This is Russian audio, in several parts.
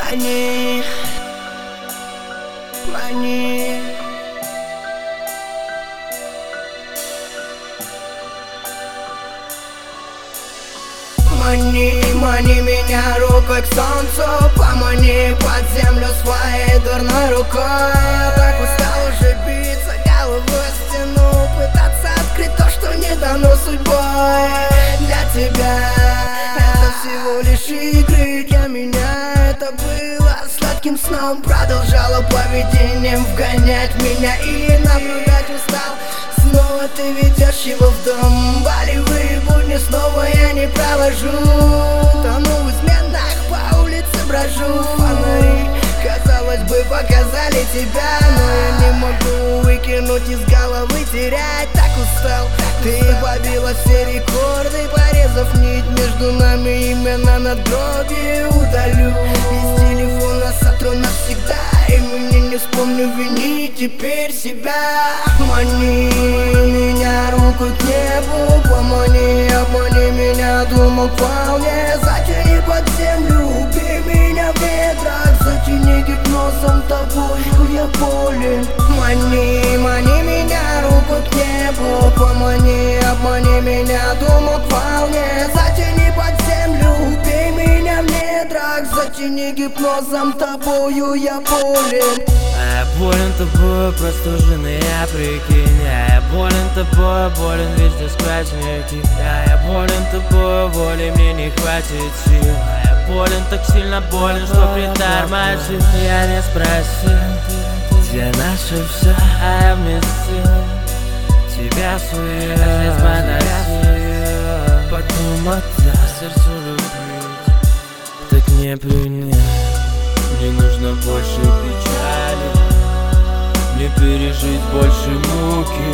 Мани, мани. Мани, мани меня рукой к солнцу, помани под землю своей дурной рукой. Я так устал уже биться головой в стену, пытаться открыть то, что не дано судьбой. Для тебя это всего лишь игры, для меня это было сладким сном. Продолжала поведением вгонять меня и наблюдать устал. Снова ты ведешь его в дом, болевые будни снова я не провожу. Тону в изменах, по улице брожу. Фонари, казалось бы, показали тебя, но я не могу выкинуть из головы, терять. Так устал, ты побила все рекорды, порезав нить между нами, именно надгробие удалю. Из телефона сотру навсегда, и мне не вспомню винить теперь себя. Мани меня руку к небу, помани, обмани меня, думал вполне. Затяни под землю, убей меня в ветрах, затяни гипнозом тобой, я болен. Мани, мани меня руку к небу, помани, обмани меня, думал вполне. Затяни под землю, убей меня в недрах, затяни гипнозом тобою, я болен. А я болен тобой, простуженный, я прикинь. Я болен тобой, болен везде сквозняки. Я болен тобой, воли мне не хватит сил. Я болен, так сильно болен, что притормозит. Я не спросил, где наше все, а я вместе тебя свою жизнь поносил. Подумать, сердцу любить, так не принять. Мне нужно больше печали, мне пережить больше муки.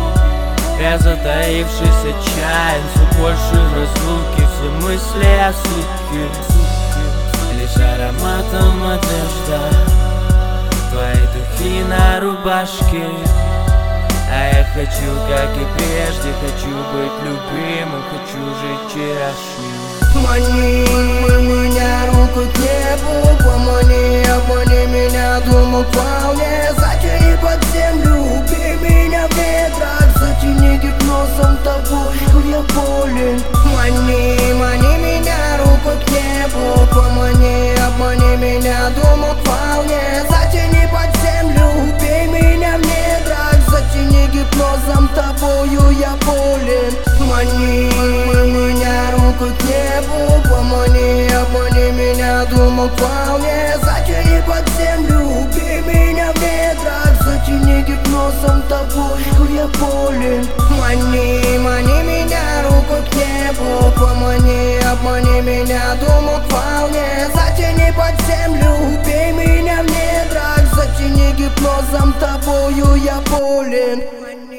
Я затаившийся чаян, все больше разлуки, все мысли о сутке. Лишь ароматом одежда, твои духи на рубашке. А я хочу, как и прежде, хочу быть любимым, хочу жить вчерашним. Мани меня руку к небу, помани, обмани меня, думал вполне. Затяни под землю, убей меня в ветрах, затяни гипнозом тобой, я болен. Мани, мани меня руку к небу, помани, обмани меня, думал вполне. Затяни под землю, убей меня в недрах, затяни гипнозом тобою, я болен. Мани меня руку к небу, помани, обмани меня, думал вполне. Затяни под землю, убей меня в недрах, затяни гипнозом тобой, я болен. Мани, мани меня руку к небу, помани, обмани меня, думал вполне. Затяни под землю, убей меня в недрах, затяни гипнозом тобою, я болен.